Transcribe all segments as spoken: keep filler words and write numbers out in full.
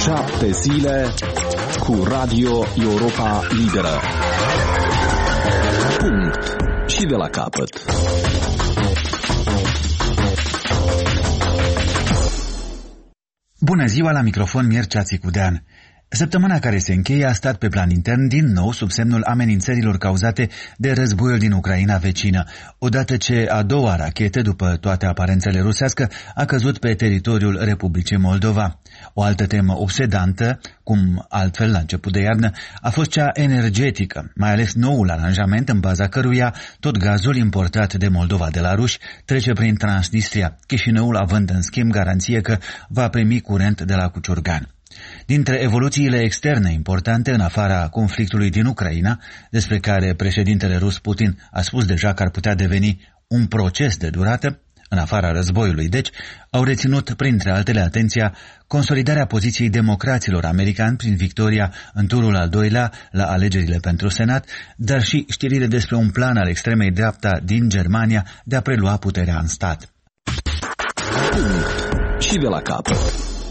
Șapte zile cu Radio Europa Liberă. Punct. Și de la capăt. Bună ziua, la microfon Mircea Țicudean. Săptămâna care se încheie a stat pe plan intern din nou sub semnul amenințărilor cauzate de războiul din Ucraina vecină, odată ce a doua rachetă, după toate aparențele rusească, a căzut pe teritoriul Republicii Moldova. O altă temă obsedantă, cum altfel la început de iarnă, a fost cea energetică, mai ales noul aranjament în baza căruia tot gazul importat de Moldova de la ruși trece prin Transnistria, Chișinăul având în schimb garanție că va primi curent de la Cuciurgan. Dintre evoluțiile externe importante în afara conflictului din Ucraina, despre care președintele rus Putin a spus deja că ar putea deveni un proces de durată, în afara războiului, deci, au reținut, printre altele, atenția consolidarea poziției democraților americani prin victoria în turul al doilea la alegerile pentru Senat, dar și știrile despre un plan al extremei dreapta din Germania de a prelua puterea în stat. Și de la capăt.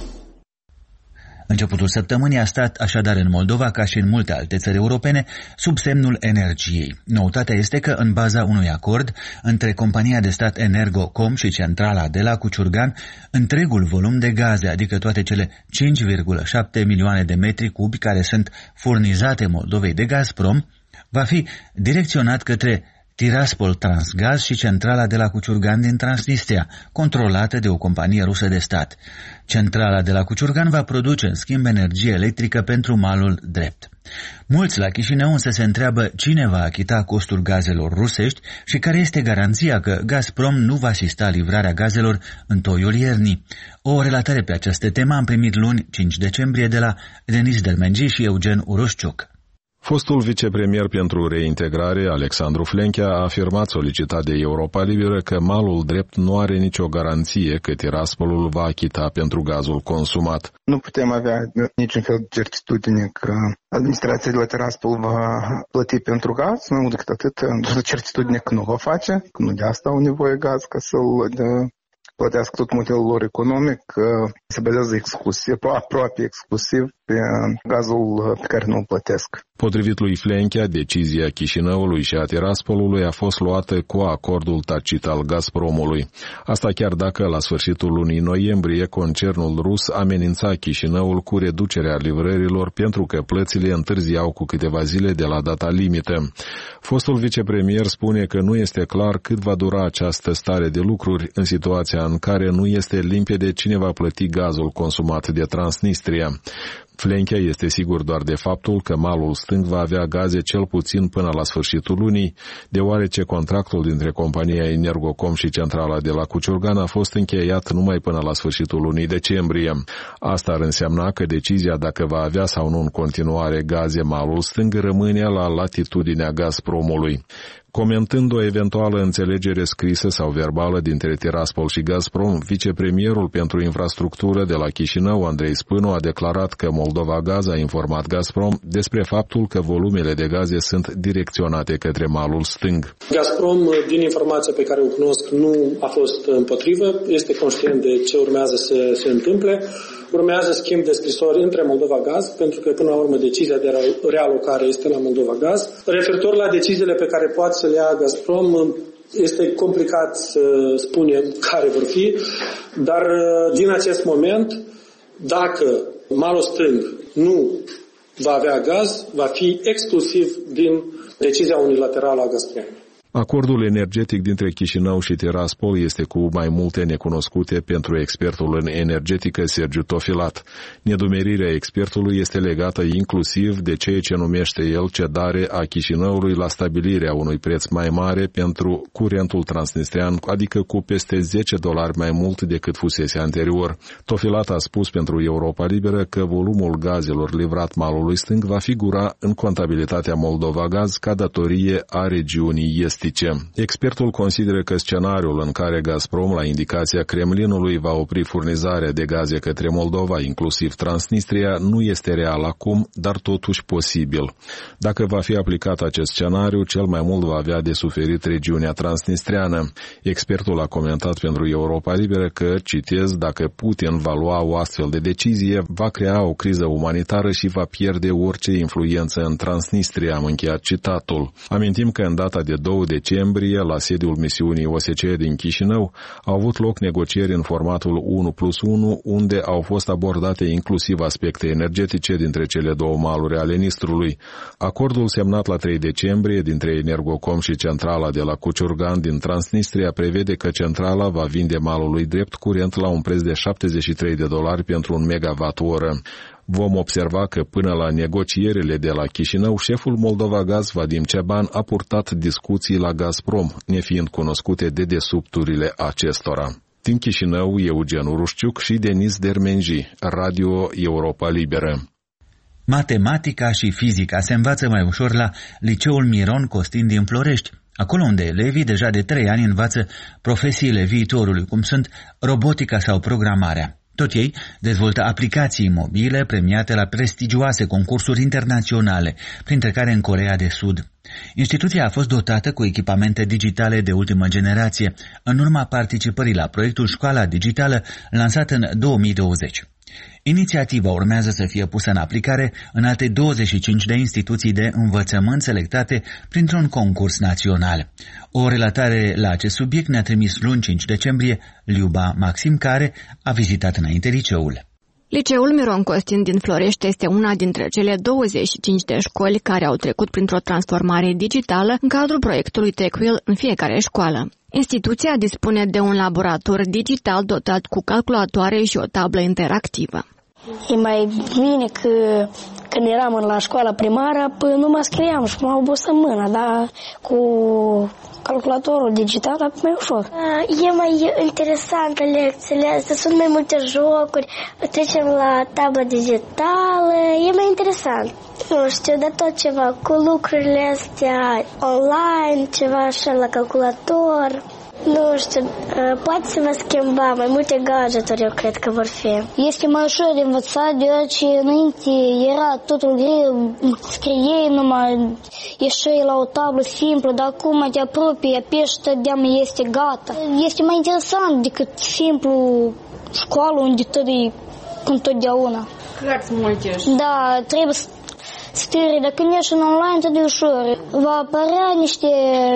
Începutul săptămânii a stat așadar în Moldova, ca și în multe alte țări europene, sub semnul energiei. Noutatea este că, în baza unui acord între compania de stat Energocom și centrala de la Cuciurgan, întregul volum de gaze, adică toate cele cinci virgulă șapte milioane de metri cubi care sunt furnizate Moldovei de Gazprom, va fi direcționat către Tiraspol Transgaz și centrala de la Cuciurgan din Transnistria, controlată de o companie rusă de stat. Centrala de la Cuciurgan va produce, în schimb, energie electrică pentru malul drept. Mulți la Chișinău însă se întreabă cine va achita costul gazelor rusești și care este garanția că Gazprom nu va asista livrarea gazelor în toiul iernii. O relatare pe această temă am primit luni, cinci decembrie, de la Denis Dermengi și Eugen Uroșciuc. Fostul vicepremier pentru reintegrare, Alexandru Flenchea, a afirmat, solicitat de Europa Liberă, că malul drept nu are nicio garanție că Tiraspolul va achita pentru gazul consumat. Nu putem avea niciun fel de certitudine că administrația de la Tiraspol va plăti pentru gaz, nu decât atât, certitudine că nu va face, că nu de asta au nevoie gaz ca să-l de plătească tot modelul lor economic, se bazează exclusiv, aproape exclusiv pe gazul pe care nu îl plătesc. Potrivit lui Flenchea, decizia Chișinăului și a Tiraspolului a fost luată cu acordul tacit al Gazpromului. Asta chiar dacă la sfârșitul lunii noiembrie concernul rus amenința Chișinăul cu reducerea livrărilor pentru că plățile întârziau cu câteva zile de la data limită. Fostul vicepremier spune că nu este clar cât va dura această stare de lucruri în situația în care nu este limpede cine va plăti gazul consumat de Transnistria. Flenchea este sigur doar de faptul că malul stâng va avea gaze cel puțin până la sfârșitul lunii, deoarece contractul dintre compania Energocom și centrala de la Cuciurgan a fost încheiat numai până la sfârșitul lunii decembrie. Asta ar însemna că decizia dacă va avea sau nu în continuare gaze malul stâng rămâne la latitudinea Gazpromului. Comentând o eventuală înțelegere scrisă sau verbală dintre Tiraspol și Gazprom, vicepremierul pentru infrastructură de la Chișinău, Andrei Spânu, a declarat că Moldova Gaz a informat Gazprom despre faptul că volumele de gaze sunt direcționate către malul stâng. Gazprom, din informația pe care o cunosc, nu a fost împotrivă, este conștient de ce urmează să se întâmple. Urmează schimb de scrisori între Moldova Gaz, pentru că până la urmă decizia de realocare este la Moldova Gaz. Referitor la deciziile pe care poate să le ia Gazprom, este complicat să spunem care vor fi, dar din acest moment, dacă malul stâng nu va avea gaz, va fi exclusiv din decizia unilaterală a Gazprom. Acordul energetic dintre Chișinău și Tiraspol este cu mai multe necunoscute pentru expertul în energetică Sergiu Tofilat. Nedumerirea expertului este legată inclusiv de ceea ce numește el cedare a Chișinăului la stabilirea unui preț mai mare pentru curentul transnistrian, adică cu peste zece dolari mai mult decât fusese anterior. Tofilat a spus pentru Europa Liberă că volumul gazelor livrat malului stâng va figura în contabilitatea Moldova Gaz ca datorie a regiunii estice. logistice. Expertul consideră că scenariul în care Gazprom, la indicația Kremlinului, va opri furnizarea de gaze către Moldova, inclusiv Transnistria, nu este real acum, dar totuși posibil. Dacă va fi aplicat acest scenariu, cel mai mult va avea de suferit regiunea transnistriană. Expertul a comentat pentru Europa Liberă că, citez, dacă Putin va lua o astfel de decizie, va crea o criză umanitară și va pierde orice influență în Transnistria, am încheiat citatul. Amintim că în data de doi decembrie, la sediul misiunii O S C E din Chișinău, au avut loc negocieri în formatul unu plus unu, unde au fost abordate inclusiv aspecte energetice dintre cele două maluri ale Nistrului. Acordul semnat la trei decembrie dintre Energocom și centrala de la Cuciurgan din Transnistria prevede că centrala va vinde malului drept curent la un preț de șaptezeci și trei de dolari pentru un megawatt-oră. Vom observa că până la negocierile de la Chișinău, șeful Moldova Gaz, Vadim Ceban, a purtat discuții la Gazprom, nefiind cunoscute dedesubturile acestora. Din Chișinău, Eugen Urușciuc și Denis Dermenji, Radio Europa Liberă. Matematica și fizica se învață mai ușor la Liceul Miron Costin din Florești, acolo unde elevii deja de trei ani învață profesiile viitorului, cum sunt robotica sau programarea. Tot ei dezvoltă aplicații mobile premiate la prestigioase concursuri internaționale, printre care în Coreea de Sud. Instituția a fost dotată cu echipamente digitale de ultimă generație, în urma participării la proiectul Școala Digitală, lansat în două mii douăzeci. Inițiativa urmează să fie pusă în aplicare în alte douăzeci și cinci de instituții de învățământ selectate printr-un concurs național. O relatare la acest subiect ne-a trimis luni cinci decembrie Liuba Maxim, care a vizitat înainte liceul. Liceul Miron Costin din Florești este una dintre cele douăzeci și cinci de școli care au trecut printr-o transformare digitală în cadrul proiectului TechWheel în fiecare școală. Instituția dispune de un laborator digital dotat cu calculatoare și o tablă interactivă. E mai bine că când eram la școala primară, până nu mă scriam și mă obosă mâna, dar cu calculatorul digital e mai ușor. E mai interesantă lecțiile astea, sunt mai multe jocuri, trecem la tabla digitală, e mai interesant. Nu știu, de tot ceva, cu lucrurile astea online, ceva așa la calculator. Nu știu, poate să vă schimba mai multe gadgeturi, eu cred că vor fi. Este mai ușor de învățat, deoarece înainte era totul greu, scriei numai, ieșai la o tablă simplă, dar acum te apropii, apeși, tădeam, este gata. Este mai interesant decât simplu școală unde tot e cum totdeauna. Cărți multe. Da, trebuie să stâri, dacă nu ești în online, tot e ușor. Va apărea niște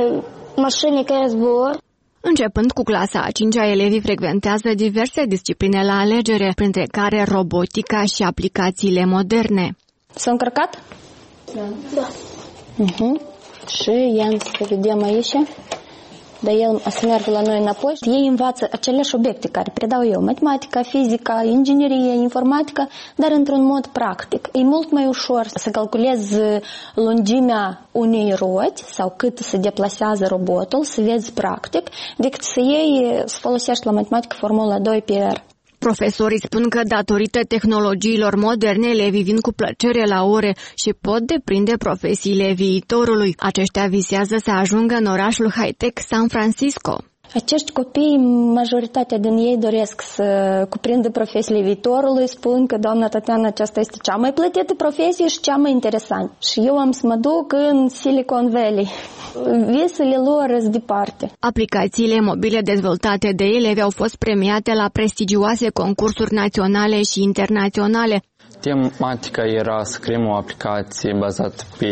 mașini care zbor. Începând cu clasa a cincea, elevii frecventează diverse discipline la alegere, printre care robotica și aplicațiile moderne. S-a încărcat? Da. Da. Uh-huh. Și i-am să vedem aici. Dar el să meargă la noi înapoi. Ei învață aceleași obiecte care predau eu, matematica, fizica, inginerie, informatică, dar într-un mod practic. E mult mai ușor să calculezi lungimea unei roți sau cât se deplasează robotul, să vezi practic, decât să iei, să folosești la matematică formula doi pe R. Profesorii spun că datorită tehnologiilor moderne, elevii vin cu plăcere la ore și pot deprinde profesiile viitorului. Aceștia visează să ajungă în orașul high-tech San Francisco. Acești copii, majoritatea din ei doresc să cuprindă profesiile viitorului, spun că, doamna Tatiana, aceasta este cea mai plătită profesie și cea mai interesantă. Și eu am să mă duc în Silicon Valley. Visele lor sunt departe. Aplicațiile mobile dezvoltate de elevi au fost premiate la prestigioase concursuri naționale și internaționale. Tematica era să creăm o aplicație bazată pe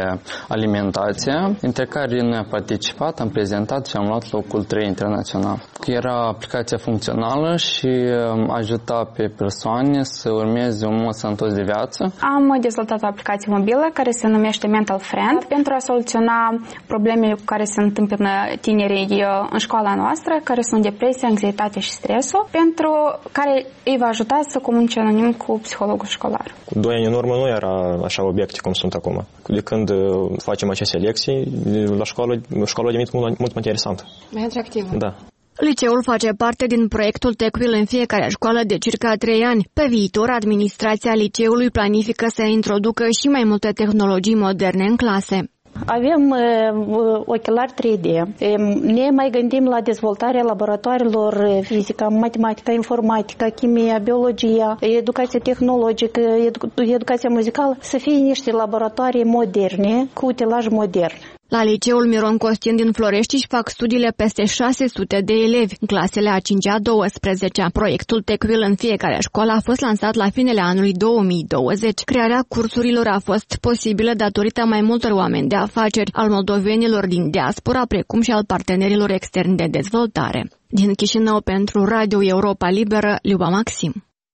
alimentație, între care noi am participat, am prezentat și am luat locul trei internațional. Era aplicația funcțională și ajuta pe persoane să urmeze un mod sănătos de viață. Am dezvoltat o aplicație mobilă care se numește Mental Friend pentru a soluționa problemele cu care se întâmplă tinerii în școala noastră, care sunt depresia, anxietatea și stresul, pentru care îi va ajuta să comunice anonim cu psihologul școlar. Cu doi ani în urmă nu era așa obiecte cum sunt acum. De când facem aceste lecții, la școală, școala a devenit mult, mult mai interesantă. Mai atractivă. Da. Liceul face parte din proiectul TechWheel în fiecare școală de circa trei ani. Pe viitor, administrația liceului planifică să introducă și mai multe tehnologii moderne în clase. Avem uh, ochelari trei D. Ne mai gândim la dezvoltarea laboratoarelor fizică, matematică, informatică, chimia, biologia, educația tehnologică, edu- educația muzicală, să fie niște laboratoare moderne, cu utilaj modern. La liceul Miron Costin din Florești își fac studiile peste șase sute de elevi, în clasele a cincea douăsprezecea. Proiectul TechWheel în fiecare școală a fost lansat la finele anului două mii douăzeci. Crearea cursurilor a fost posibilă datorită mai multor oameni de afaceri, al moldovenilor din diaspora, precum și al partenerilor externi de dezvoltare. Din Chișinău pentru Radio Europa Liberă, Liuba Maxim.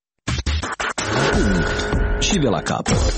Și de la capăt.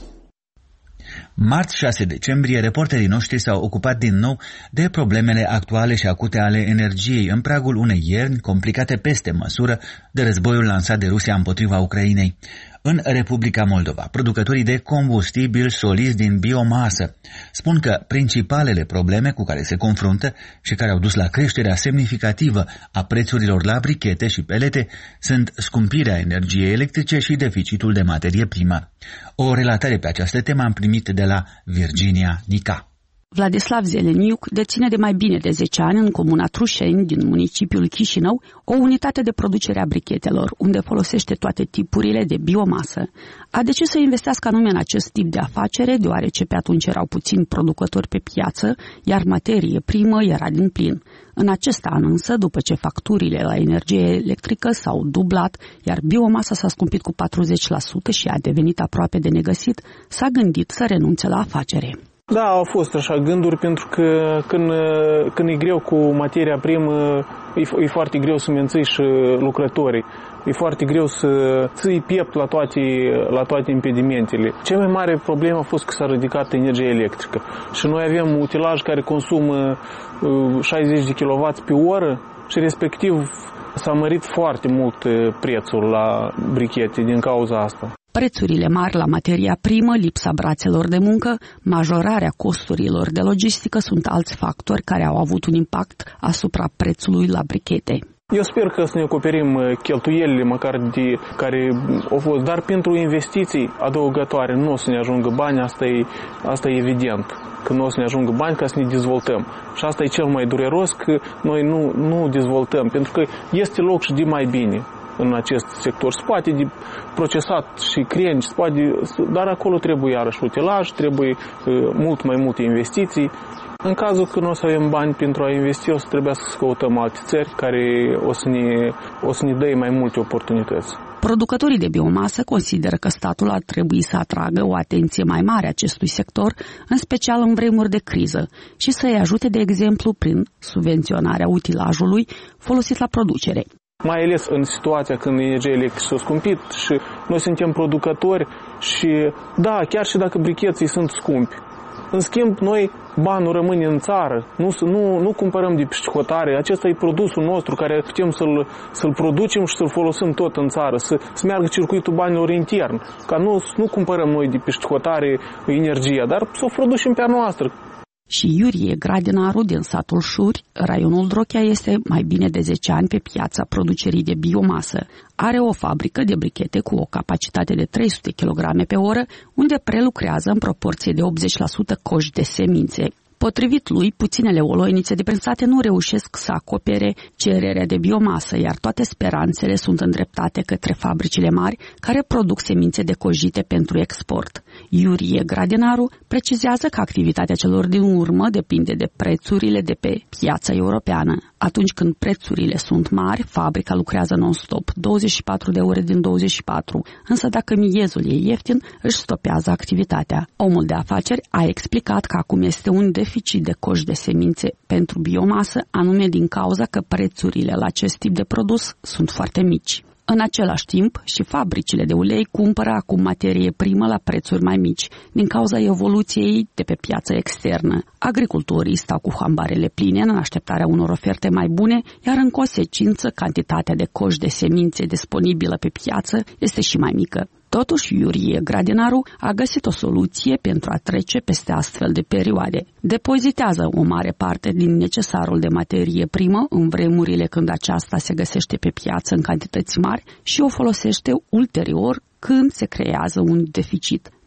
Marți șase decembrie, reporterii noștri s-au ocupat din nou de problemele actuale și acute ale energiei în pragul unei ierni complicate peste măsură de războiul lansat de Rusia împotriva Ucrainei. În Republica Moldova, producătorii de combustibil solizi din biomasă spun că principalele probleme cu care se confruntă și care au dus la creșterea semnificativă a prețurilor la brichete și pelete sunt scumpirea energiei electrice și deficitul de materie primă. O relatare pe această temă am primit de la Virginia Nica. Vladislav Zeleniuc deține de mai bine de zece ani în comuna Trușeni din municipiul Chișinău o unitate de producere a brichetelor, unde folosește toate tipurile de biomasă. A decis să investească anume în acest tip de afacere, deoarece pe atunci erau puțini producători pe piață, iar materie primă era din plin. În acest an însă, după ce facturile la energie electrică s-au dublat, iar biomasa s-a scumpit cu patruzeci la sută și a devenit aproape de negăsit, s-a gândit să renunțe la afacere. Da, au fost așa gânduri, pentru că când, când e greu cu materia primă, e, e foarte greu să menții și lucrătorii. E foarte greu să ții piept la toate, la toate impedimentele. Cea mai mare problemă a fost că s-a ridicat energia electrică. Și noi avem utilaj care consumă șaizeci de kilowați pe oră și respectiv s-a mărit foarte mult prețul la brichete din cauza asta. Prețurile mari la materia primă, lipsa brațelor de muncă, majorarea costurilor de logistică sunt alți factori care au avut un impact asupra prețului la brichete. Eu sper că să ne acoperim cheltuielile măcar de care au fost, dar pentru investiții adăugătoare nu o să ne ajungă bani, asta e, asta e evident, că nu o să ne ajungă bani ca să ne dezvoltăm. Și asta e cel mai dureros, că noi nu, nu dezvoltăm, pentru că este loc și de mai bine în acest sector. Se poate de procesat și crengi, poate, dar acolo trebuie iarăși utilaj, trebuie mult mai multe investiții. În cazul că nu o să avem bani pentru a investi, o să trebuie să căutăm alte țări care o să ne, o să ne dea mai multe oportunități. Producătorii de biomasă consideră că statul ar trebui să atragă o atenție mai mare acestui sector, în special în vremuri de criză, și să-i ajute, de exemplu, prin subvenționarea utilajului folosit la producere. Mai ales în situația când energia electrică s-a scumpit și noi suntem producători și, da, chiar și dacă bricheții sunt scumpi, în schimb, noi banul rămâne în țară, nu, nu, nu cumpărăm de pișcotare, acesta e produsul nostru care putem să-l, să-l producem și să-l folosim tot în țară, să, să meargă circuitul banilor intern, ca nu, nu cumpărăm noi de pișcotare energia, dar să o producem pe a noastră. Și Iurie Gradinaru din satul Șuri, raionul Drochea, este mai bine de zece ani pe piața producerii de biomasă. Are o fabrică de brichete cu o capacitate de trei sute kilograme pe oră, unde prelucrează în proporție de optzeci la sută coși de semințe. Potrivit lui, puținele oloinițe deprensate nu reușesc să acopere cererea de biomasă, iar toate speranțele sunt îndreptate către fabricile mari care produc semințe decojite pentru export. Iurie Gradinaru precizează că activitatea celor din urmă depinde de prețurile de pe piața europeană. Atunci când prețurile sunt mari, fabrica lucrează non-stop, douăzeci și patru de ore din douăzeci și patru, însă dacă miezul e ieftin, își stopează activitatea. Omul de afaceri a explicat că acum este un deficit de coși de semințe pentru biomasă, anume din cauza că prețurile la acest tip de produs sunt foarte mici. În același timp, și fabricile de ulei cumpără acum materie primă la prețuri mai mici, din cauza evoluției de pe piața externă. Agricultorii stau cu hambarele pline în așteptarea unor oferte mai bune, iar în consecință, cantitatea de coși de semințe disponibilă pe piață este și mai mică. Totuși, Iurie Gradinaru a găsit o soluție pentru a trece peste astfel de perioade. Depozitează o mare parte din necesarul de materie primă în vremurile când aceasta se găsește pe piață în cantități mari și o folosește ulterior când se creează un deficit.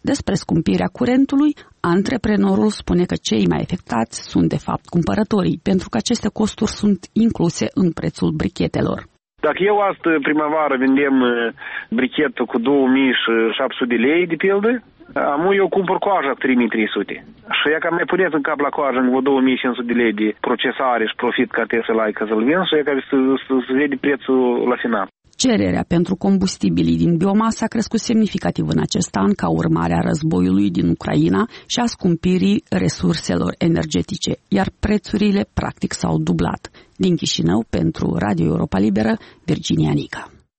Despre scumpirea curentului, antreprenorul spune că cei mai afectați sunt de fapt cumpărătorii, pentru că aceste costuri sunt incluse în prețul brichetelor. Dacă eu astă primăvară vindem brichetă cu două mii șapte sute de lei, de pildă, amu eu cumpăr coaja cu trei mii trei sute. Și ea cam mai puneți în cap la coajă în două mii cinci sute de lei de procesare și profit ca te să-l ai ca să-l vinzi și ea care să, să, să vede prețul la final. Cererea pentru combustibilii din biomasă a crescut semnificativ în acest an ca urmare a războiului din Ucraina și a scumpirii resurselor energetice, iar prețurile practic s-au dublat. Din Chișinău, pentru Radio Europa Liberă, Virginia Nica.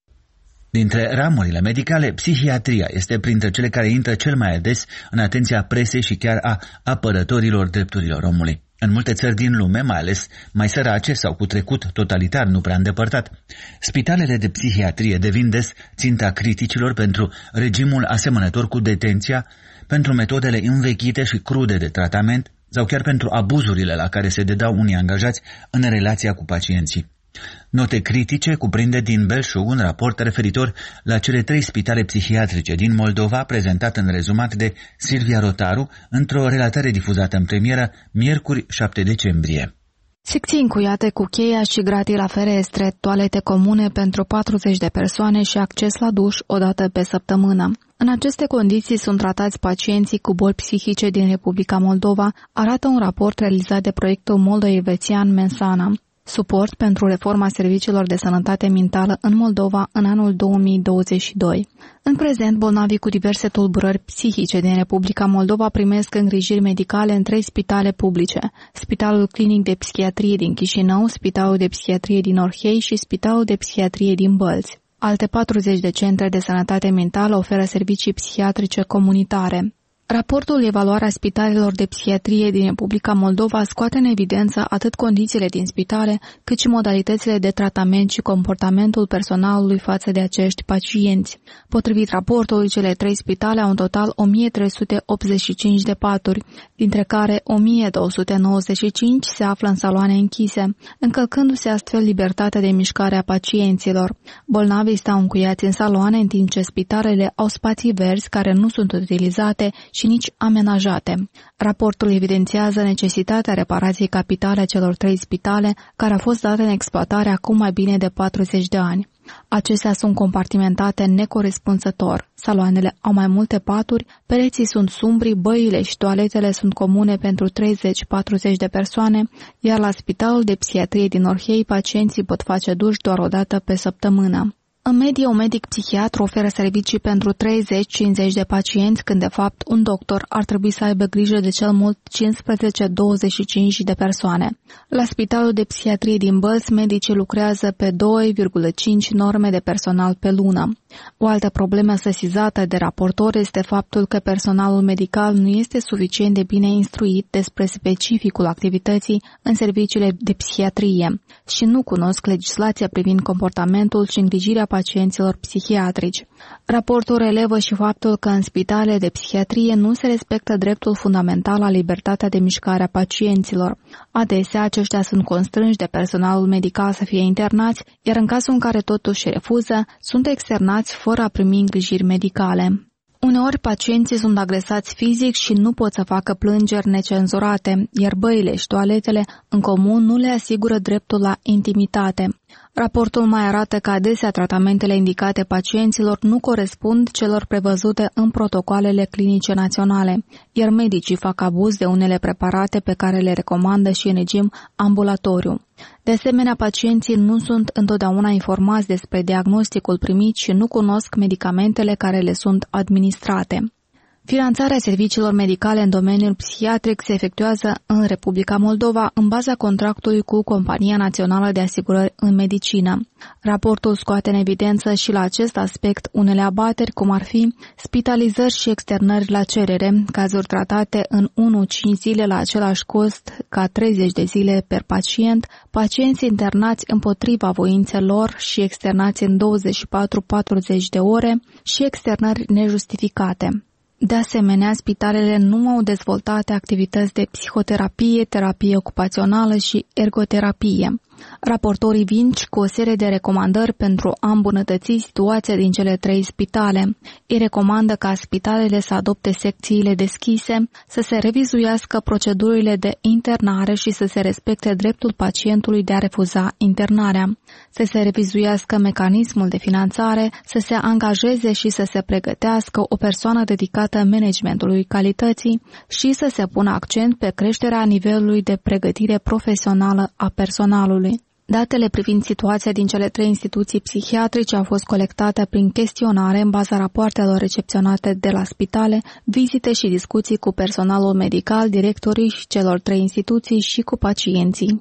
Dintre ramurile medicale, psihiatria este printre cele care intră cel mai des în atenția presei și chiar a apărătorilor drepturilor omului. În multe țări din lume, mai ales mai sărace sau cu trecut totalitar nu prea îndepărtat, spitalele de psihiatrie devin des ținta criticilor pentru regimul asemănător cu detenția, pentru metodele învechite și crude de tratament sau chiar pentru abuzurile la care se dedau unii angajați în relația cu pacienții. Note critice cuprinde din Belșug un raport referitor la cele trei spitale psihiatrice din Moldova, prezentat în rezumat de Silvia Rotaru într-o relatare difuzată în premieră miercuri șapte decembrie. Secții încuiate cu cheia și gratii la ferestre, toalete comune pentru patruzeci de persoane și acces la duș o dată pe săptămână. În aceste condiții sunt tratați pacienții cu boli psihice din Republica Moldova, arată un raport realizat de proiectul moldovețian Mensana. Suport pentru reforma serviciilor de sănătate mentală în Moldova în anul două mii douăzeci și doi. În prezent, bolnavii cu diverse tulburări psihice din Republica Moldova primesc îngrijiri medicale în trei spitale publice: Spitalul Clinic de Psihiatrie din Chișinău, Spitalul de Psihiatrie din Orhei și Spitalul de Psihiatrie din Bălți. Alte patruzeci de centre de sănătate mentală oferă servicii psihiatrice comunitare. Raportul Evaluarea spitalelor de psihiatrie din Republica Moldova scoate în evidență atât condițiile din spitale, cât și modalitățile de tratament și comportamentul personalului față de acești pacienți. Potrivit raportului, cele trei spitale au în total o mie trei sute optzeci și cinci de paturi, dintre care o mie două sute nouăzeci și cinci se află în saloane închise, încălcându-se astfel libertatea de mișcare a pacienților. Bolnavii stau încuiați în saloane, în timp ce spitalele au spații verzi care nu sunt utilizate și nici amenajate. Raportul evidențiază necesitatea reparației capitale a celor trei spitale, care au fost date în exploatare acum mai bine de patruzeci de ani. Acestea sunt compartimentate necorespunzător. Saloanele au mai multe paturi, pereții sunt sumbri, băile și toaletele sunt comune pentru treizeci patruzeci de persoane, iar la Spitalul de Psihiatrie din Orhei pacienții pot face duș doar o dată pe săptămână. În medie, un medic psihiatru oferă servicii pentru treizeci cincizeci de pacienți, când de fapt un doctor ar trebui să aibă grijă de cel mult cincisprezece douăzeci și cinci de persoane. La Spitalul de Psihiatrie din Bălți, medicii lucrează pe doi virgulă cinci norme de personal pe lună. O altă problemă sesizată de raportor este faptul că personalul medical nu este suficient de bine instruit despre specificul activității în serviciile de psihiatrie și nu cunosc legislația privind comportamentul și îngrijirea pacienților psihiatrici. Raportul relevă și faptul că în spitale de psihiatrie nu se respectă dreptul fundamental la libertatea de mișcare a pacienților. Adesea, aceștia sunt constrânși de personalul medical să fie internați, iar în cazul în care totuși refuză, sunt externați fără a primi îngrijiri medicale. Uneori pacienții sunt agresați fizic și nu pot să facă plângeri necenzurate, iar băile și toaletele în comun nu le asigură dreptul la intimitate. Raportul mai arată că adesea tratamentele indicate pacienților nu corespund celor prevăzute în protocoalele clinice naționale, iar medicii fac abuz de unele preparate pe care le recomandă și în regim ambulatoriu. De asemenea, pacienții nu sunt întotdeauna informați despre diagnosticul primit și nu cunosc medicamentele care le sunt administrate. Finanțarea serviciilor medicale în domeniul psihiatric se efectuează în Republica Moldova în baza contractului cu Compania Națională de Asigurări în Medicină. Raportul scoate în evidență și la acest aspect unele abateri, cum ar fi spitalizări și externări la cerere, cazuri tratate în unu cinci zile la același cost ca treizeci de zile per pacient, pacienți internați împotriva voinței lor și externați în douăzeci și patru patruzeci de ore și externări nejustificate. De asemenea, spitalele nu au dezvoltate activități de psihoterapie, terapie ocupațională și ergoterapie. Raportorii vin cu o serie de recomandări pentru a îmbunătăți situația din cele trei spitale. Ei recomandă ca spitalele să adopte secțiile deschise, să se revizuiască procedurile de internare și să se respecte dreptul pacientului de a refuza internarea, să se revizuiască mecanismul de finanțare, să se angajeze și să se pregătească o persoană dedicată managementului calității și să se pună accent pe creșterea nivelului de pregătire profesională a personalului. Datele privind situația din cele trei instituții psihiatrice au fost colectate prin chestionare în baza rapoartelor recepționate de la spitale, vizite și discuții cu personalul medical, directorii și celor trei instituții și cu pacienții.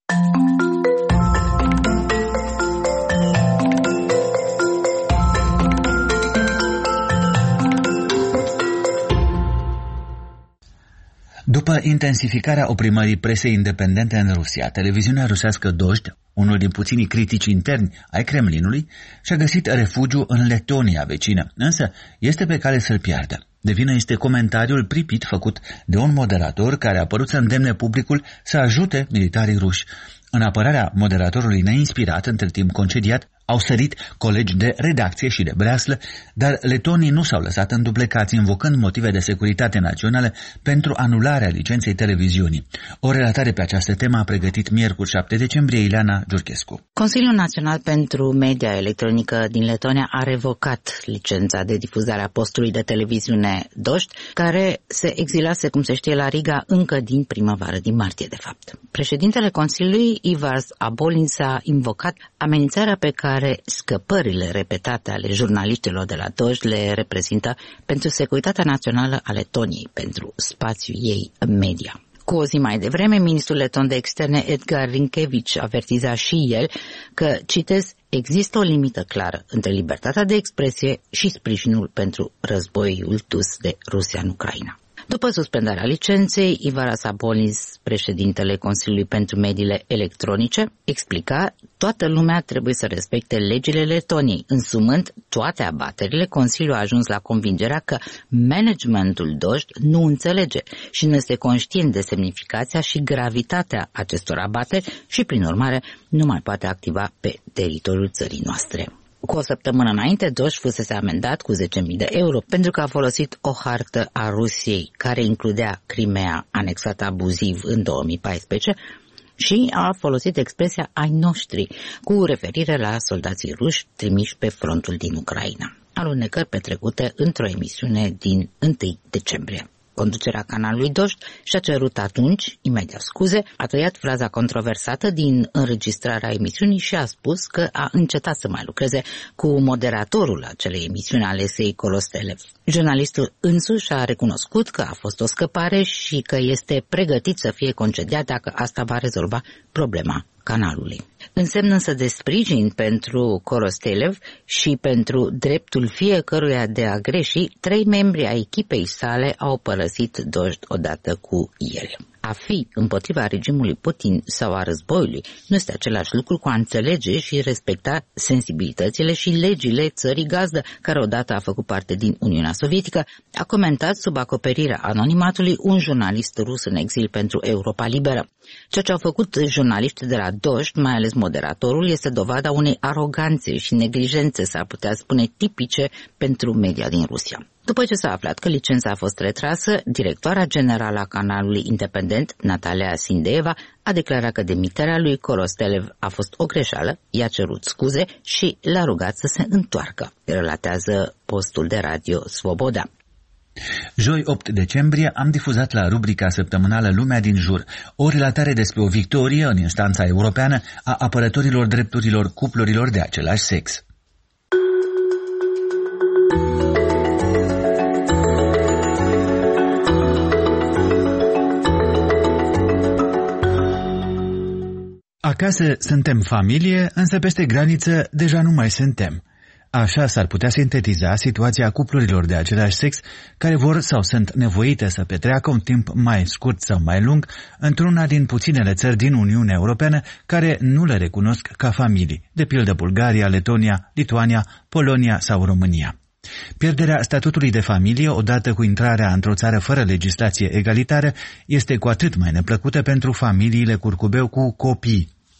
După intensificarea oprimării presei independente în Rusia, televiziunea rusească Dojd, unul din puținii critici interni ai Kremlinului, și-a găsit refugiu în Letonia vecină, însă este pe cale să-l piardă. De vină este comentariul pripit făcut de un moderator care a părut să îndemne publicul să ajute militarii ruși. În apărarea moderatorului neinspirat, între timp concediat, au sărit colegi de redacție și de breaslă, dar letonii nu s-au lăsat înduplecați, invocând motive de securitate națională pentru anularea licenței televiziunii. O relatare pe această temă a pregătit miercuri șapte decembrie Ileana Giurchescu. Consiliul Național pentru Media Electronică din Letonia a revocat licența de difuzare a postului de televiziune Dojd, care se exilase, cum se știe, la Riga încă din primăvară, din martie de fapt. Președintele Consiliului, Ivars Abolins, a invocat amenințarea pe care care scăpările repetate ale jurnaliștilor de la Dojd le reprezintă pentru securitatea națională a Letoniei, pentru spațiul ei media. Cu o zi mai devreme, ministrul leton de externe Edgar Rinkevici avertiza și el că, citez, există o limită clară între libertatea de expresie și sprijinul pentru războiul dus de Rusia în Ucraina. După suspendarea licenței, Ivars Abolins, președintele Consiliului pentru Mediile Electronice, explica: toată lumea trebuie să respecte legile Letoniei. Însumând toate abaterile, Consiliul a ajuns la convingerea că managementul Dojd nu înțelege și nu este conștient de semnificația și gravitatea acestor abateri și, prin urmare, nu mai poate activa pe teritoriul țării noastre. Cu o săptămână înainte, Dojd fusese amendat cu zece mii de euro pentru că a folosit o hartă a Rusiei care includea Crimea anexată abuziv în două mii paisprezece și a folosit expresia ai noștri cu referire la soldații ruși trimiși pe frontul din Ucraina. Alunecări petrecute într-o emisiune din întâi decembrie. Conducerea canalului Dojd și-a cerut atunci, imediat scuze, a tăiat fraza controversată din înregistrarea emisiunii și a spus că a încetat să mai lucreze cu moderatorul acelei emisiuni, Alexei Korostelev. Jurnalistul însuși a recunoscut că a fost o scăpare și că este pregătit să fie concediat dacă asta va rezolva problema canalului. În semn însă de sprijin pentru Korostelev și pentru dreptul fiecăruia de a greși, trei membri ai echipei sale au părăsit Dojd odată cu el. A fi împotriva regimului Putin sau a războiului nu este același lucru cu a înțelege și respecta sensibilitățile și legile țării gazdă, care odată a făcut parte din Uniunea Sovietică, a comentat sub acoperirea anonimatului un jurnalist rus în exil pentru Europa Liberă. Ceea ce au făcut jurnaliștii de la Dojd, mai ales moderatorul, este dovada unei aroganțe și neglijențe, s-ar putea spune, tipice pentru media din Rusia. După ce s-a aflat că licența a fost retrasă, directoarea generală a canalului independent, Natalia Sindeeva, a declarat că demiterea lui Korostelev a fost o greșeală, i-a cerut scuze și l-a rugat să se întoarcă, relatează postul de radio Svoboda. Joi opt decembrie am difuzat la rubrica săptămânală Lumea din jur o relatare despre o victorie în instanța europeană a apărătorilor drepturilor cuplurilor de același sex. Acasă suntem familie, însă peste graniță deja nu mai suntem. Așa s-ar putea sintetiza situația cuplurilor de același sex care vor sau sunt nevoite să petreacă un timp mai scurt sau mai lung într-una din puținele țări din Uniunea Europeană care nu le recunosc ca familii, de pildă Bulgaria, Letonia, Lituania, Polonia sau România. Pierderea statutului de familie, odată cu intrarea într-o țară fără legislație egalitară, este cu atât mai neplăcută pentru familiile curcubeu cu copii.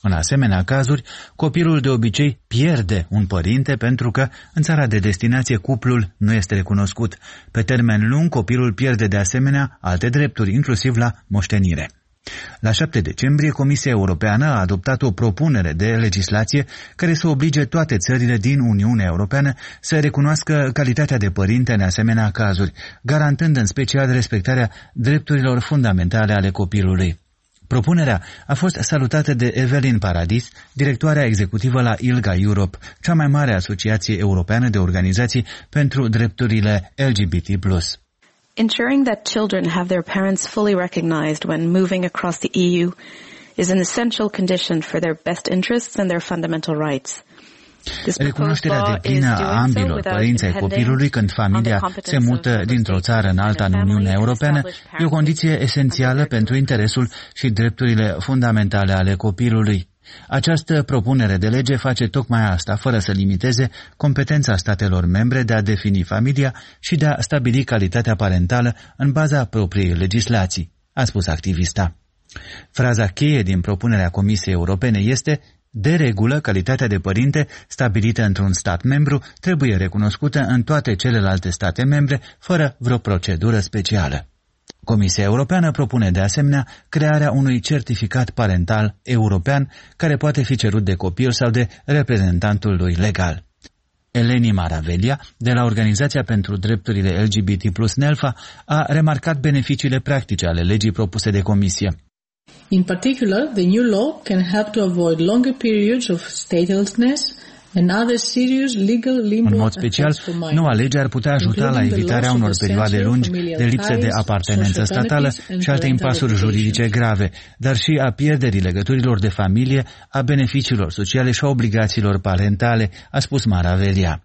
În asemenea cazuri, copilul de obicei pierde un părinte pentru că în țara de destinație cuplul nu este recunoscut. Pe termen lung, copilul pierde de asemenea alte drepturi, inclusiv la moștenire. La șapte decembrie, Comisia Europeană a adoptat o propunere de legislație care să oblige toate țările din Uniunea Europeană să recunoască calitatea de părinte în asemenea cazuri, garantând în special respectarea drepturilor fundamentale ale copilului. Propunerea a fost salutată de Evelyn Paradis, directoarea executivă la ILGA Europe, cea mai mare asociație europeană de organizații pentru drepturile L G B T plus. Ensuring that children have their parents fully recognized when moving across the E U is an essential condition for their best interests and their fundamental rights. Recunoașterea deplină a ambilor părinți ai copilului când familia se mută dintr-o țară în alta în Uniunea Europeană e o condiție esențială pentru interesul și drepturile fundamentale ale copilului. Această propunere de lege face tocmai asta, fără să limiteze competența statelor membre de a defini familia și de a stabili calitatea parentală în baza propriei legislații, a spus activista. Fraza cheie din propunerea Comisiei Europene este: de regulă, calitatea de părinte stabilită într-un stat membru trebuie recunoscută în toate celelalte state membre, fără vreo procedură specială. Comisia Europeană propune de asemenea crearea unui certificat parental european care poate fi cerut de copil sau de reprezentantul lui legal. Eleni Maravelia, de la Organizația pentru Drepturile L G B T plus NELFA, a remarcat beneficiile practice ale legii propuse de Comisie. In particular, the new law can help to avoid longer periods of statelessness and other serious legal limbo. În mod special, noua lege ar putea ajuta la evitarea unor perioade lungi de lipsă de apartenență statală și alte impasuri juridice grave, dar și a pierderii legăturilor de familie, a beneficiilor sociale și a obligațiilor parentale, a spus Maravelia.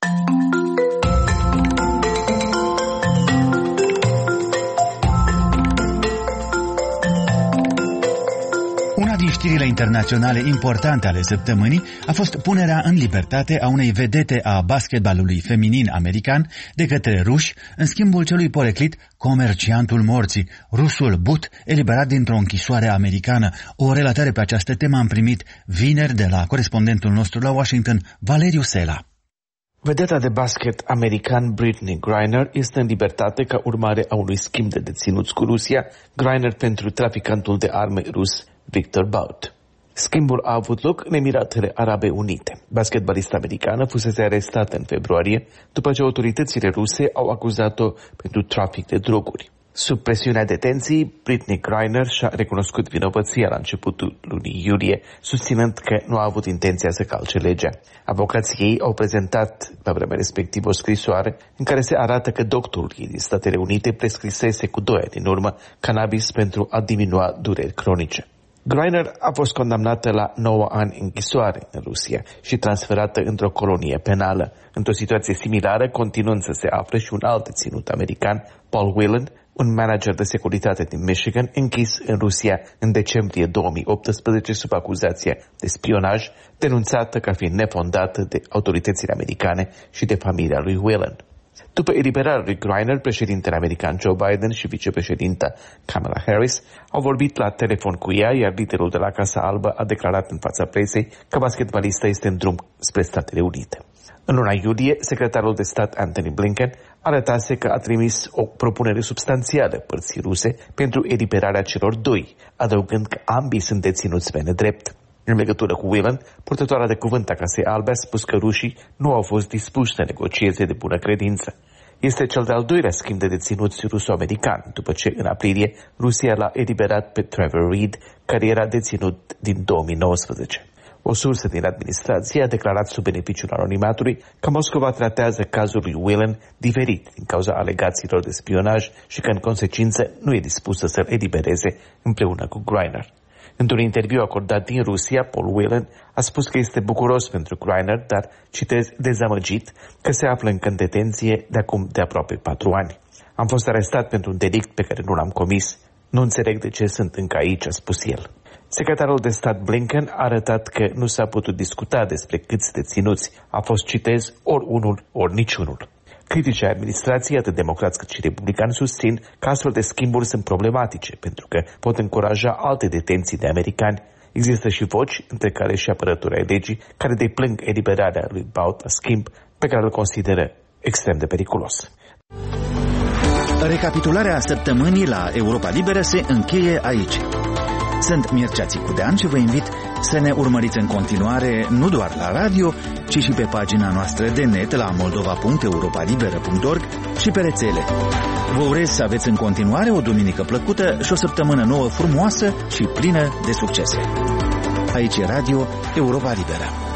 Una din știrile internaționale importante ale săptămânii a fost punerea în libertate a unei vedete a basketbalului feminin american de către ruși, în schimbul celui poreclit comerciantul morții, rusul But, eliberat dintr-o închisoare americană. O relatare pe această temă am primit vineri de la corespondentul nostru la Washington, Valeriu Sela. Vedeta de basket american Brittney Griner este în libertate ca urmare a unui schimb de deținuți cu Rusia, Griner pentru traficantul de arme rus Victor Bout. Schimbul a avut loc în Emiratele Arabe Unite. Basketbalista americană fusese arestată în februarie după ce autoritățile ruse au acuzat-o pentru trafic de droguri. Sub presiunea detenției, Brittney Griner și-a recunoscut vinovăția la începutul lunii iulie, susținând că nu a avut intenția să calce legea. Avocații ei au prezentat la vremea respectivă o scrisoare în care se arată că doctorul ei din Statele Unite prescrisese cu doi ani din urmă cannabis pentru a diminua dureri cronice. Griner a fost condamnată la nouă ani închisoare în Rusia și transferată într-o colonie penală. Într-o situație similară, continuând să se afle și un alt deținut american, Paul Whelan, un manager de securitate din Michigan, închis în Rusia în decembrie două mii optsprezece sub acuzație de spionaj, denunțată ca fiind nefondată de autoritățile americane și de familia lui Whelan. După eliberarea lui Griner, președintele american Joe Biden și vicepreședinta Kamala Harris au vorbit la telefon cu ea, iar liderul de la Casa Albă a declarat în fața presei că basketbalista este în drum spre Statele Unite. În luna iulie, secretarul de stat Antony Blinken arătase că a trimis o propunere substanțială părții ruse pentru eliberarea celor doi, adăugând că ambii sunt deținuți pe nedrept. În legătură cu Whelan, purtătoarea de cuvânt a Casei Albe a spus că rușii nu au fost dispuși să negocieze de bună credință. Este cel de-al doilea schimb de deținuți ruso-american, după ce în aprilie Rusia l-a eliberat pe Trevor Reed, care era deținut din două mii nouăsprezece. O sursă din administrație a declarat sub beneficiul anonimatului că Moscova tratează cazul lui Whelan diferit din cauza alegațiilor de spionaj și că în consecință nu e dispusă să-l elibereze împreună cu Griner. Într-un interviu acordat din Rusia, Paul Whelan a spus că este bucuros pentru Griner, dar, citez, dezamăgit că se află încă în detenție de acum de aproape patru ani. Am fost arestat pentru un delict pe care nu l-am comis. Nu înțeleg de ce sunt încă aici, a spus el. Secretarul de stat Blinken a arătat că nu s-a putut discuta despre câți deținuți. A fost, citez, ori unul, ori niciunul. Criticii administrației, atât democrați cât și republicani, susțin că astfel de schimburi sunt problematice, pentru că pot încuraja alte detenții de americani, Există și voci, între care și apărători ai legii, care deplâng eliberarea lui Baut la schimb, pe care îl consideră extrem de periculos. Recapitularea săptămânii la Europa Liberă se încheie aici. Sunt Mircea Țicudean și vă invit să ne urmăriți în continuare nu doar la radio, ci și pe pagina noastră de net la moldova punct europa liberă punct org și pe rețele. Vă urez să aveți în continuare o duminică plăcută și o săptămână nouă frumoasă și plină de succese. Aici e Radio Europa Liberă.